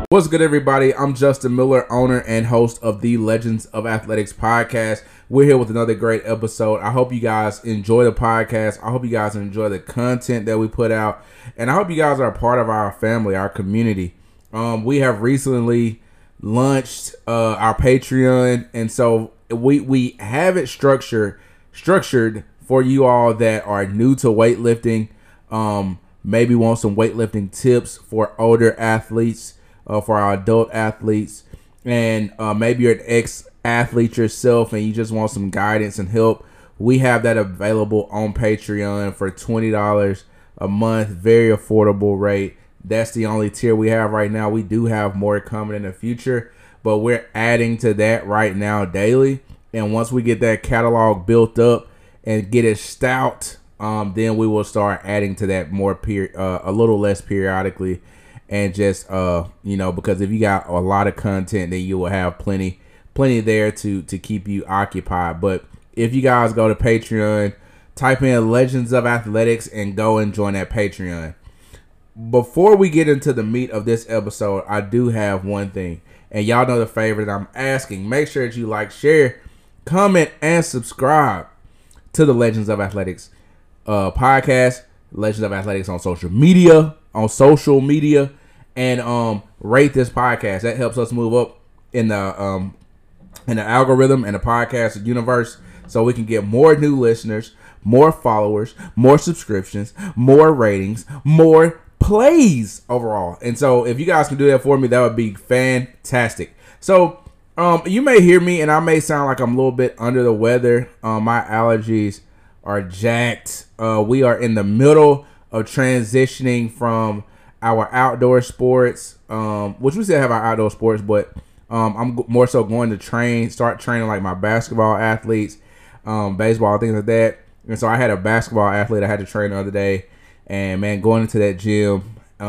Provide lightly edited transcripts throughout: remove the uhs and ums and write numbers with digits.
What's good, everybody? I'm Justin Miller, owner and host of the Legends of Athletics podcast. We're here with another great episode. I hope you guys enjoy the podcast. I hope you guys enjoy the content that we put out. And I hope you guys are a part of our family, our community. We have recently launched our Patreon. And so we have it structured for you all that are new to weightlifting. Maybe want some weightlifting tips for older athletes. For our adult athletes, and maybe you're an ex-athlete yourself and you just want some guidance and help. We have that available on Patreon for $20 a month, very affordable rate. That's the only tier we have right now. We do have more coming in the future, but we're adding to that right now daily. And once we get that catalog built up and get it stout, then we will start adding to that more a little less periodically. And just, because if you got a lot of content, then you will have plenty there to keep you occupied. But if you guys go to Patreon, type in Legends of Athletics and go and join that Patreon. Before we get into the meat of this episode, I do have one thing. And y'all know the favor that I'm asking. Make sure that you like, share, comment, and subscribe to the Legends of Athletics podcast. Legends of Athletics on social media. And rate this podcast. That helps us move up in the algorithm and the podcast universe, so we can get more new listeners, more followers, more subscriptions, more ratings, more plays overall. And so if you guys can do that for me, that would be fantastic. So you may hear me and I may sound like I'm a little bit under the weather. My allergies are jacked. We are in the middle of transitioning from our outdoor sports, which we still have our outdoor sports, but I'm more so going to start training like my basketball athletes, baseball, things like that. And so I had a basketball athlete I had to train the other day, and man, going into that gym,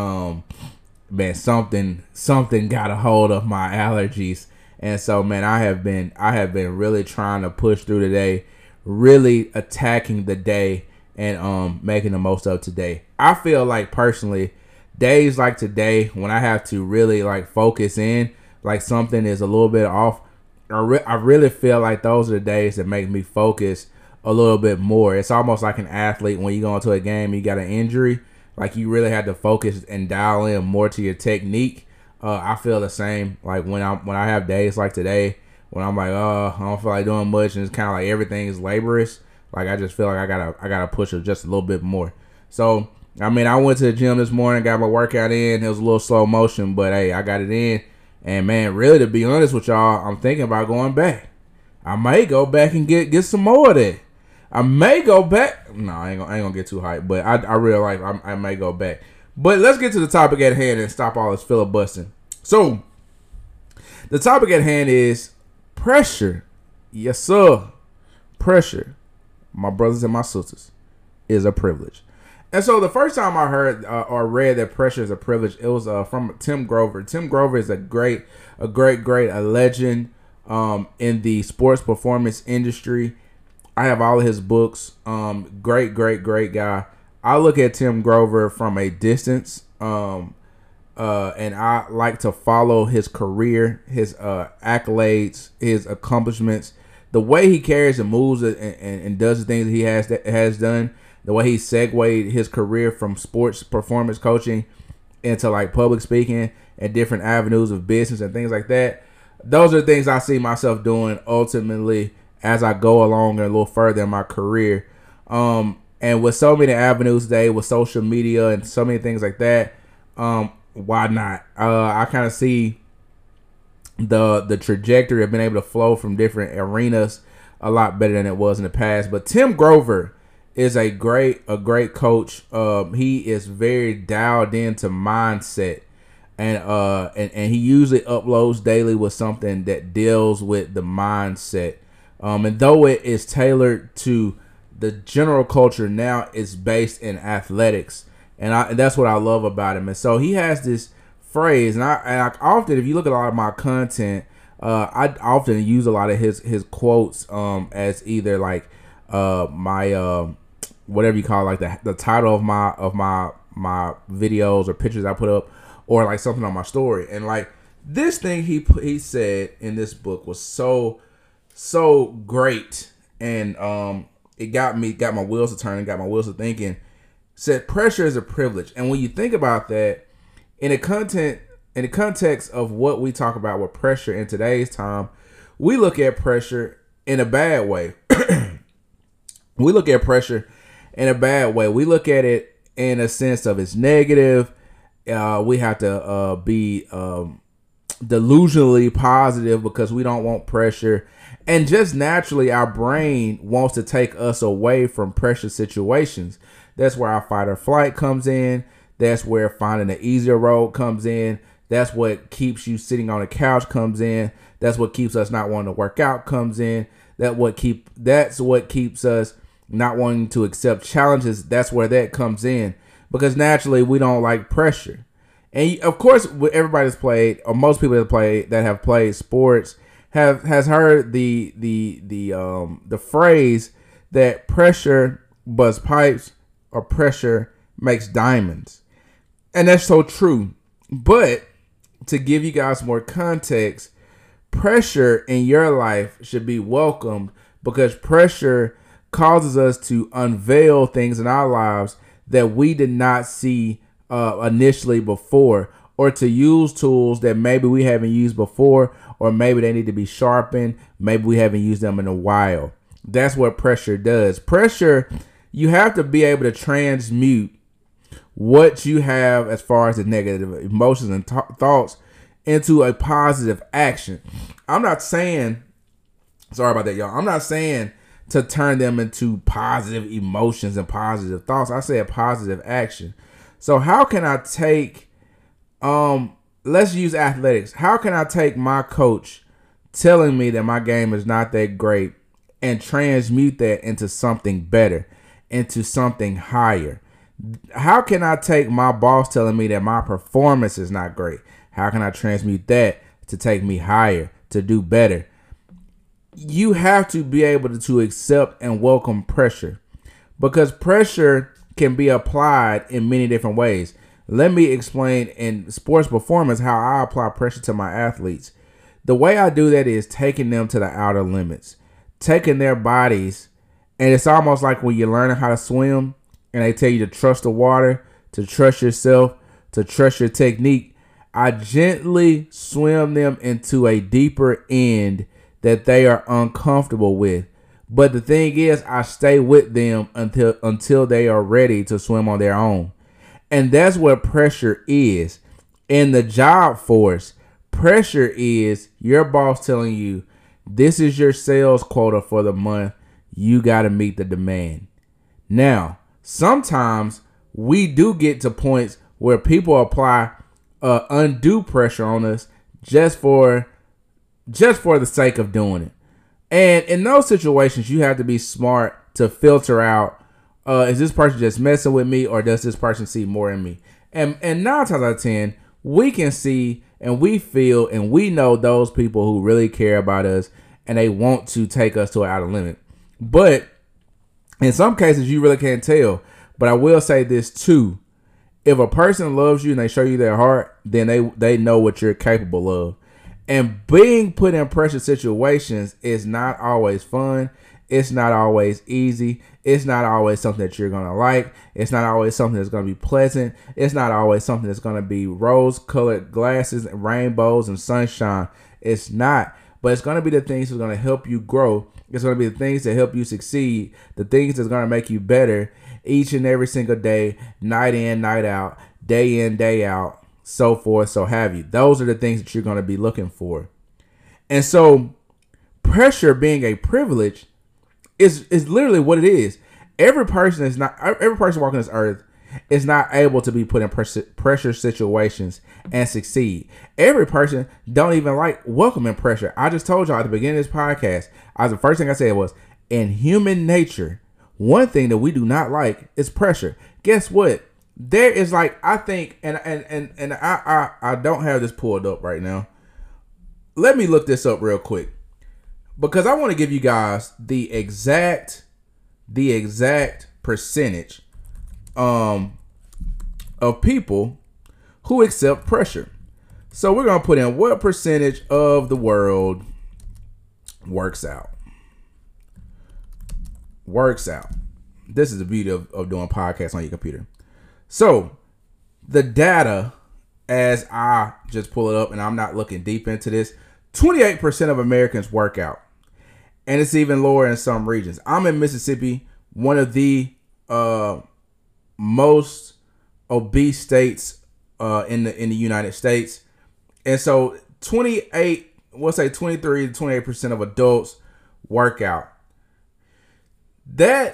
man, something got a hold of my allergies. And so, man, I have been really trying to push through today, really attacking the day and making the most of today. I feel like personally, days like today, when I have to really like focus in, like something is a little bit off, I really feel like those are the days that make me focus a little bit more. It's almost like an athlete when you go into a game, you got an injury, like you really have to focus and dial in more to your technique. I feel the same. Like when I have days like today, when I'm like, I don't feel like doing much, and it's kind of like everything is laborious. Like I just feel like I gotta push it just a little bit more. So, I mean, I went to the gym this morning, got my workout in. It was a little slow motion, but hey, I got it in. And man, really, to be honest with y'all, I'm thinking about going back. I may go back and get some more of that. I may go back. No, I ain't gonna get too hyped, but I really like I may go back. But let's get to the topic at hand and stop all this filibustering. So, the topic at hand is pressure. Yes, sir. Pressure, my brothers and my sisters, is a privilege. And so the first time I heard or read that pressure is a privilege, it was from Tim Grover. Tim Grover is a legend in the sports performance industry. I have all of his books. Great guy. I look at Tim Grover from a distance, and I like to follow his career, his accolades, his accomplishments, the way he carries and moves and does the things that he has done. The way he segued his career from sports performance coaching into like public speaking and different avenues of business and things like that. Those are things I see myself doing ultimately as I go along a little further in my career. And with so many avenues today, with social media and so many things like that, why not? I kind of see the trajectory of being able to flow from different arenas a lot better than it was in the past. But Tim Grover is a great coach. He is very dialed into mindset, and he usually uploads daily with something that deals with the mindset. And though it is tailored to the general culture now, it's based in athletics, and that's what I love about him. And so he has this phrase, and I often, if you look at a lot of my content, I often use a lot of his quotes as either like my whatever you call it, like the title of my videos or pictures I put up, or like something on my story. And like this thing he said in this book was so great, and it got my wheels to turning, got my wheels to thinking. Said pressure is a privilege, and when you think about that in the context of what we talk about with pressure in today's time, we look at pressure in a bad way. We look at pressure in a bad way. We look at it in a sense of it's negative. We have to be delusionally positive because we don't want pressure. And just naturally, our brain wants to take us away from pressure situations. That's where our fight or flight comes in. That's where finding an easier road comes in. That's what keeps you sitting on the couch comes in. That's what keeps us not wanting to work out comes in. That's what keeps us not wanting to accept challenges. That's where that comes in, because naturally we don't like pressure. And of course, everybody that's played, or most people that have played sports has heard the phrase that pressure busts pipes or pressure makes diamonds. And that's so true. But to give you guys more context, pressure in your life should be welcomed, because pressure causes us to unveil things in our lives that we did not see initially before, or to use tools that maybe we haven't used before, or maybe they need to be sharpened. Maybe we haven't used them in a while. That's what pressure does. Pressure, you have to be able to transmute what you have as far as the negative emotions and thoughts into a positive action. I'm not saying, sorry about that, y'all. I'm not saying to turn them into positive emotions and positive thoughts. I say a positive action. So how can I take, let's use athletics. How can I take my coach telling me that my game is not that great and transmute that into something better, into something higher? How can I take my boss telling me that my performance is not great? How can I transmute that to take me higher, to do better? You have to be able to accept and welcome pressure, because pressure can be applied in many different ways. Let me explain in sports performance how I apply pressure to my athletes. The way I do that is taking them to the outer limits, taking their bodies, and it's almost like when you're learning how to swim and they tell you to trust the water, to trust yourself, to trust your technique. I gently swim them into a deeper end that they are uncomfortable with. But the thing is, I stay with them until they are ready to swim on their own. And that's what pressure is. In the job force, pressure is your boss telling you, this is your sales quota for the month. You got to meet the demand. Now, sometimes we do get to points where people apply undue pressure on us just for the sake of doing it. And in those situations, you have to be smart to filter out, is this person just messing with me, or does this person see more in me? And 9 times out of 10, we can see and we feel and we know those people who really care about us and they want to take us to an outer limit. But in some cases, you really can't tell. But I will say this too. If a person loves you and they show you their heart, then they know what you're capable of. And being put in pressure situations is not always fun. It's not always easy. It's not always something that you're going to like. It's not always something that's going to be pleasant. It's not always something that's going to be rose-colored glasses and rainbows and sunshine. It's not. But it's going to be the things that's going to help you grow. It's going to be the things that help you succeed. The things that's going to make you better each and every single day, night in, night out, day in, day out, so forth, so have you. Those are the things that you're going to be looking for. And so pressure being a privilege is literally what it is. Every person walking this earth is not able to be put in pressure situations and succeed. Every person don't even like welcoming pressure. I just told y'all at the beginning of this podcast, the first thing I said was, in human nature, one thing that we do not like is pressure. Guess what? There is like, I think, and I don't have this pulled up right now. Let me look this up real quick, because I want to give you guys the exact percentage of people who accept pressure. So we're going to put in what percentage of the world works out. Works out. This is the beauty of doing podcasts on your computer. So the data, as I just pull it up, and I'm not looking deep into this, 28% of Americans work out. And it's even lower in some regions. I'm in Mississippi, one of the most obese states in the United States. And so 23 to 28% of adults work out. That's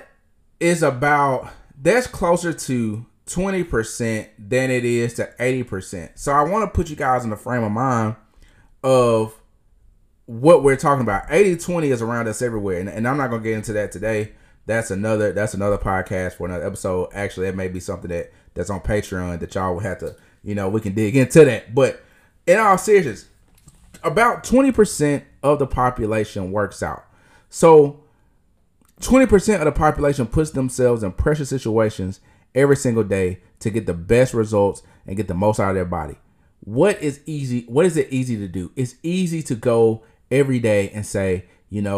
closer to 20% than it is to 80%. So I want to put you guys in the frame of mind of what we're talking about. 80-20 is around us everywhere. And I'm not going to get into that today. That's another podcast for another episode. Actually, that may be something that's on Patreon that y'all will have to, we can dig into that. But in all seriousness, about 20% of the population works out. So 20% of the population puts themselves in pressure situations every single day to get the best results and get the most out of their body. What is it easy to do? It's easy to go every day and say,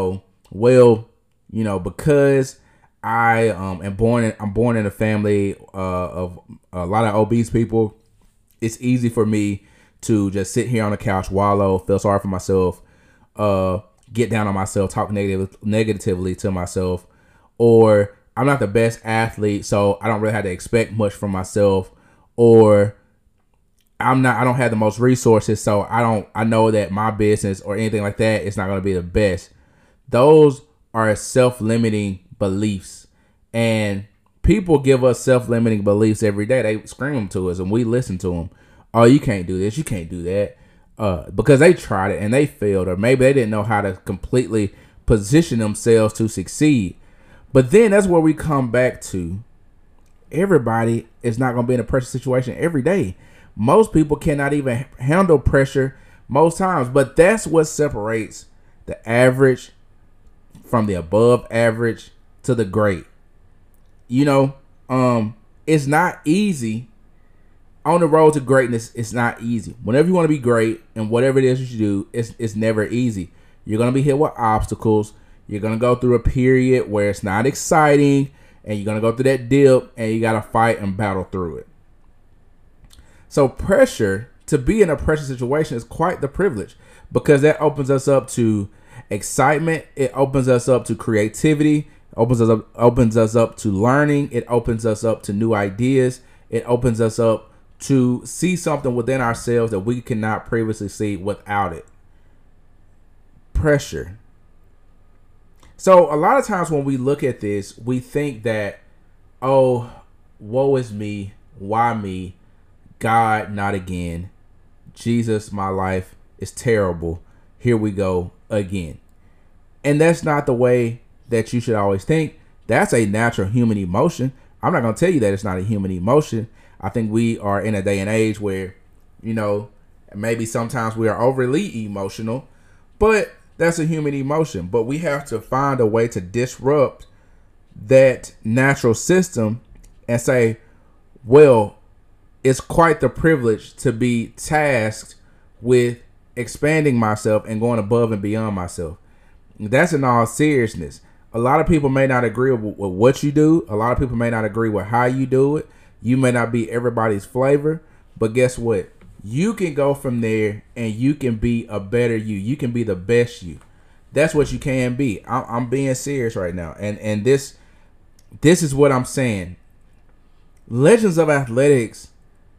because I'm born in a family of a lot of obese people, it's easy for me to just sit here on the couch, wallow, feel sorry for myself, get down on myself, talk negatively to myself, or I'm not the best athlete, so I don't really have to expect much from myself, or I don't have the most resources, so I know that my business or anything like that is not going to be the best. Those are self-limiting beliefs, and people give us self-limiting beliefs every day. They scream them to us and we listen to them. Oh, you can't do this, you can't do that, because they tried it and they failed, or maybe they didn't know how to completely position themselves to succeed. But then that's where we come back to, everybody is not going to be in a pressure situation every day. Most people cannot even handle pressure most times, but that's what separates the average from the above average to the great. It's not easy. On the road to greatness, it's not easy. Whenever you want to be great and whatever it is you do, it's never easy. You're going to be hit with obstacles. You're going to go through a period where it's not exciting, and you're going to go through that dip, and you got to fight and battle through it. So to be in a pressure situation is quite the privilege, because that opens us up to excitement. It opens us up to creativity. Opens us up to learning. It opens us up to new ideas. It opens us up to see something within ourselves that we cannot previously see without it. Pressure. So a lot of times when we look at this, we think that, oh, woe is me. Why me? God, not again. Jesus, my life is terrible. Here we go again. And that's not the way that you should always think. That's a natural human emotion. I'm not going to tell you that it's not a human emotion. I think we are in a day and age where, maybe sometimes we are overly emotional, but that's a human emotion. But we have to find a way to disrupt that natural system and say, well, it's quite the privilege to be tasked with expanding myself and going above and beyond myself. That's in all seriousness. A lot of people may not agree with what you do. A lot of people may not agree with how you do it. You may not be everybody's flavor, but guess what? You can go from there and you can be a better you. You can be the best you. That's what you can be. I'm being serious right now. And this is what I'm saying. Legends of Athletics,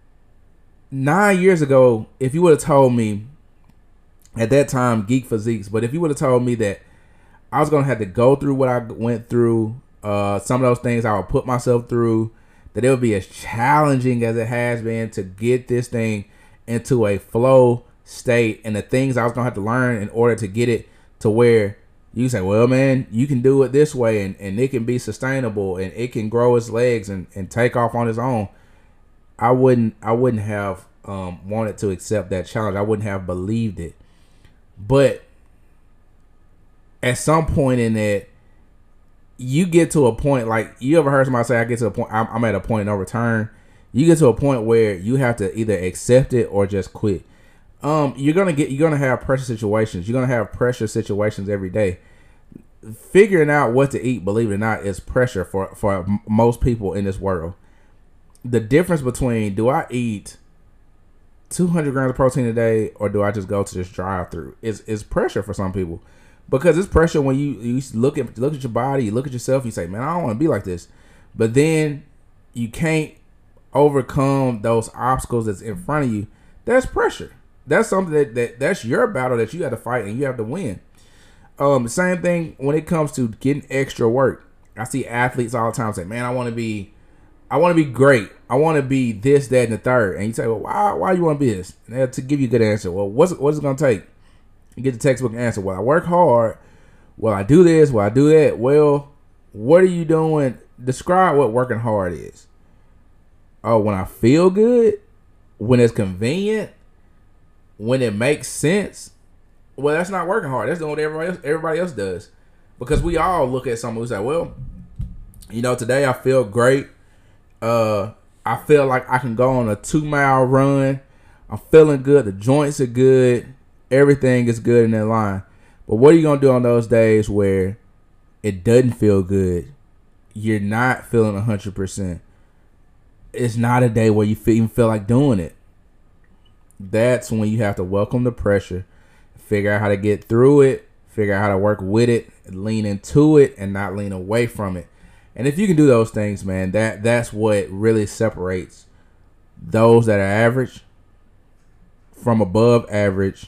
9 years ago, if you would have told me at that time, Geek Physiques, but if you would have told me that I was going to have to go through what I went through, some of those things I would put myself through, that it would be as challenging as it has been to get this thing into a flow state, and the things I was going to have to learn in order to get it to where you say, well, man, you can do it this way, and it can be sustainable, and it can grow its legs and take off on its own. I wouldn't have wanted to accept that challenge. I wouldn't have believed it. But at some point in that, you get to a point, like, you ever heard somebody say, I get to a point, I'm at a point of no return. You get to a point where you have to either accept it or just quit. You're gonna have pressure situations. You're gonna have pressure situations every day. Figuring out what to eat, believe it or not, is pressure for most people in this world. The difference between, do I eat 200 grams of protein a day or do I just go to this drive-through, is pressure for some people, because it's pressure when you look at your body, you look at yourself, you say, man, I don't want to be like this, but then you can't overcome those obstacles that's in front of you. That's pressure. That's something that's your battle that you have to fight and you have to win. Same thing when it comes to getting extra work. I see athletes all the time say, man, I want to be great. I want to be this, that, and the third. And you say, well, why you want to be this? And to give you a good answer, well, what's it going to take? You get the textbook answer. Well, I work hard. Well, I do this. Well, I do that. Well, what are you doing? Describe what working hard is. Oh, when I feel good, when it's convenient, when it makes sense. Well, that's not working hard. That's doing what everybody else does. Because we all look at someone who say, well, today I feel great. I feel like I can go on a 2-mile run. I'm feeling good. The joints are good. Everything is good in that line. But what are you going to do on those days where it doesn't feel good? You're not feeling 100%. It's not a day where you even feel like doing it. That's when you have to welcome the pressure, figure out how to get through it, figure out how to work with it, lean into it, and not lean away from it. And if you can do those things, man, that's what really separates those that are average from above average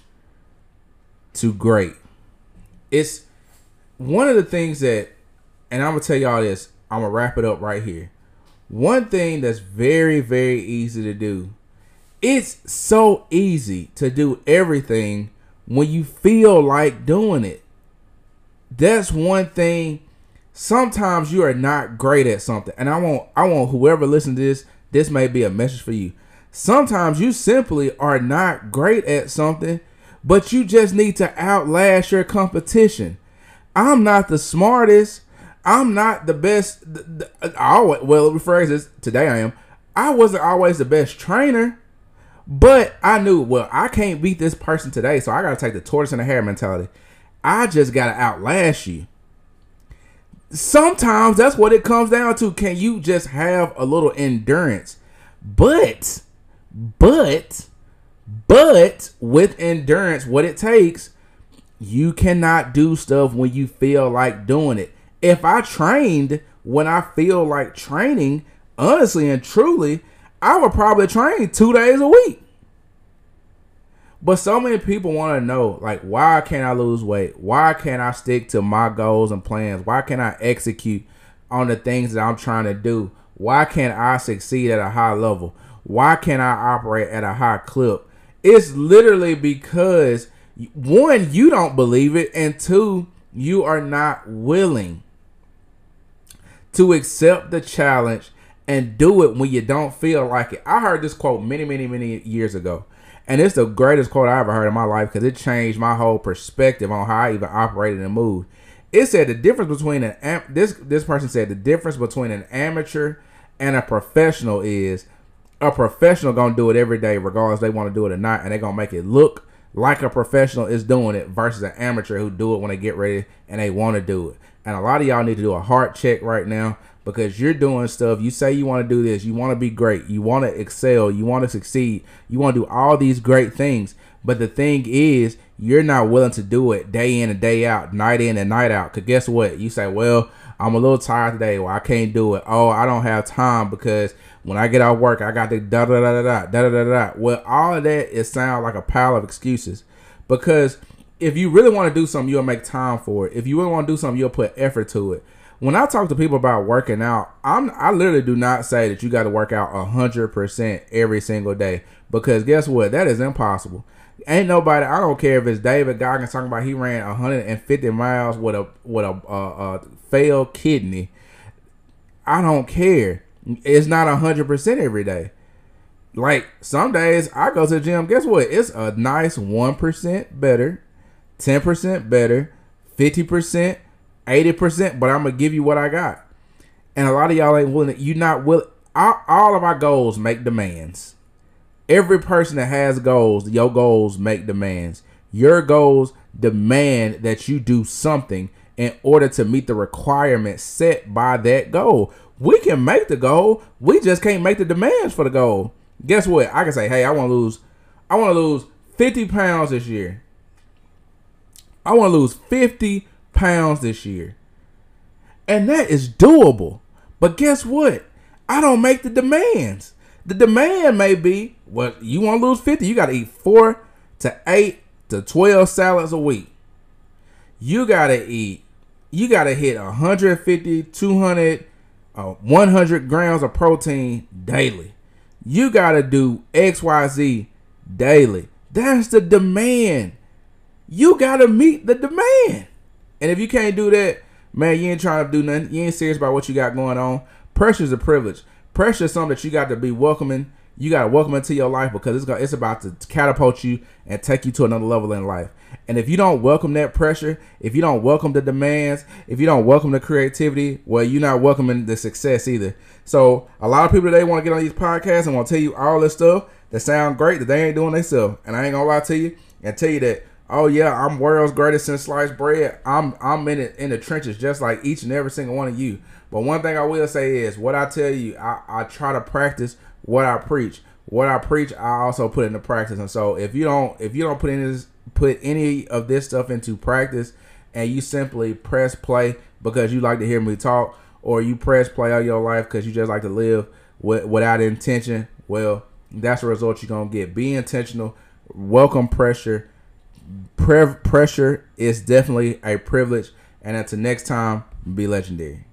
to great. It's one of the things that, and I'm going to tell y'all this, I'm going to wrap it up right here. One thing that's very, very easy to do. It's so easy to do everything when you feel like doing it. That's one thing. Sometimes you are not great at something. And I want whoever listens to this may be a message for you. Sometimes you simply are not great at something, but you just need to outlast your competition. I'm not the smartest. I'm not the best. Well, rephrase this. Today I am. I wasn't always the best trainer, but I knew, well, I can't beat this person today, so I got to take the tortoise and the hare mentality. I just got to outlast you. Sometimes that's what it comes down to. Can you just have a little endurance? But with endurance, what it takes, you cannot do stuff when you feel like doing it. If I trained when I feel like training, honestly and truly, I would probably train 2 days a week. But so many people want to know, like, why can't I lose weight? Why can't I stick to my goals and plans? Why can't I execute on the things that I'm trying to do? Why can't I succeed at a high level? Why can't I operate at a high clip? It's literally because, one, you don't believe it, and two, you are not willing to accept the challenge and do it when you don't feel like it. I heard this quote many, many, many years ago. And it's the greatest quote I ever heard in my life because it changed my whole perspective on how I even operated and moved. It said the difference between this person said the difference between an amateur and a professional is a professional gonna do it every day regardless if they want to do it or not, and they're gonna make it look like a professional is doing it versus an amateur who do it when they get ready and they want to do it. And a lot of y'all need to do a heart check right now, because you're doing stuff. You say you want to do this. You want to be great. You want to excel. You want to succeed. You want to do all these great things. But the thing is, you're not willing to do it day in and day out, night in and night out. Because guess what? You say, well, I'm a little tired today. Well, I can't do it. Oh, I don't have time because when I get out of work, I got to da-da-da-da-da. Well, all of that, it sounds like a pile of excuses. Because if you really want to do something, you'll make time for it. If you really want to do something, you'll put effort to it. When I talk to people about working out, I literally do not say that you got to work out 100% every single day, because guess what? That is impossible. Ain't nobody. I don't care if it's David Goggins talking about he ran 150 miles with a failed kidney. I don't care. It's not 100% every day. Like some days I go to the gym. Guess what? It's a nice 1% better, 10% better, 50%. 80%, but I'm gonna give you what I got. And a lot of y'all ain't willing. You're not willing. all of our goals make demands. Every person that has goals, your goals make demands. Your goals demand that you do something in order to meet the requirements set by that goal. We can make the goal, we just can't make the demands for the goal. Guess what? I can say, hey, I want to lose 50 pounds this year. I want to lose 50 pounds this year. And that is doable. But guess what? I don't make the demands. The demand may be, well, you want to lose 50, you got to eat 4 to 8 to 12 salads a week. You got to hit 150, 200, 100 grams of protein daily. You got to do XYZ daily. That's the demand. You got to meet the demand. And if you can't do that, man, you ain't trying to do nothing. You ain't serious about what you got going on. Pressure is a privilege. Pressure is something that you got to be welcoming. You got to welcome into your life because it's about to catapult you and take you to another level in life. And if you don't welcome that pressure, if you don't welcome the demands, if you don't welcome the creativity, well, you're not welcoming the success either. So a lot of people today want to get on these podcasts and want to tell you all this stuff that sound great that they ain't doing themselves. And I ain't gonna lie to you and tell you that, oh yeah, I'm world's greatest in sliced bread. I'm in the trenches just like each and every single one of you. But one thing I will say is what I tell you, I try to practice what I preach. What I preach, I also put into practice. And so if you don't put any of this stuff into practice and you simply press play because you like to hear me talk, or you press play all your life because you just like to live without intention, well, that's the result you're going to get. Be intentional. Welcome pressure. Pressure is definitely a privilege. And until next time, be legendary.